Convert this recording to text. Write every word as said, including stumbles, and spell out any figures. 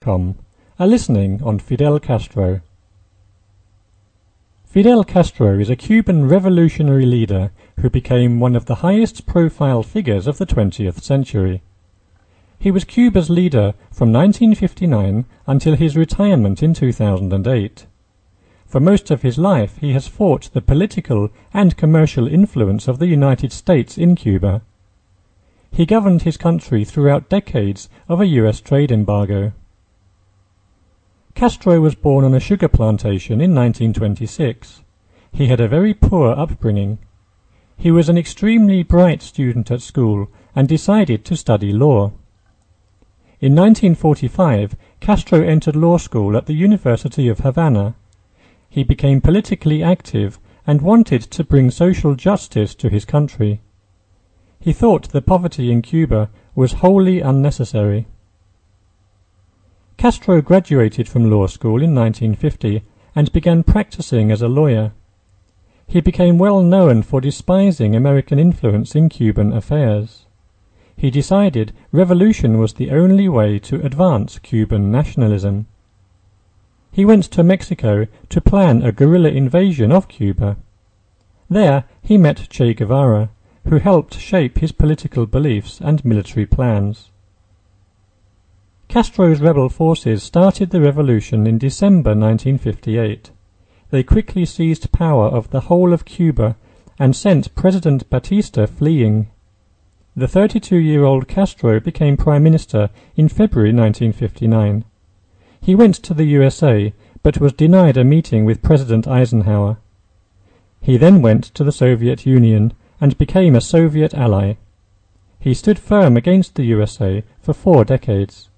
com are listening on Fidel Castro. Fidel Castro is a Cuban revolutionary leader who became one of the highest profile figures of the twentieth century. He was Cuba's leader from nineteen fifty-nine until his retirement in two thousand eight. For most of his life he has fought the political and commercial influence of the United States in Cuba. He governed his country throughout decades of a U S trade embargo. Castro was born on a sugar plantation in nineteen twenty-six. He had a very poor upbringing. He was an extremely bright student at school and decided to study law. In nineteen forty-five, Castro entered law school at the University of Havana. He became politically active and wanted to bring social justice to his country. He thought the poverty in Cuba was wholly unnecessary. Castro graduated from law school in nineteen fifty and began practicing as a lawyer. He became well known for despising American influence in Cuban affairs. He decided revolution was the only way to advance Cuban nationalism. He went to Mexico to plan a guerrilla invasion of Cuba. There he met Che Guevara, who helped shape his political beliefs and military plans. Castro's rebel forces started the revolution in December nineteen fifty-eight. They quickly seized power of the whole of Cuba and sent President Batista fleeing. The thirty-two-year-old Castro became Prime Minister in February nineteen fifty-nine. He went to the U S A, but was denied a meeting with President Eisenhower. He then went to the Soviet Union and became a Soviet ally. He stood firm against the U S A for four decades.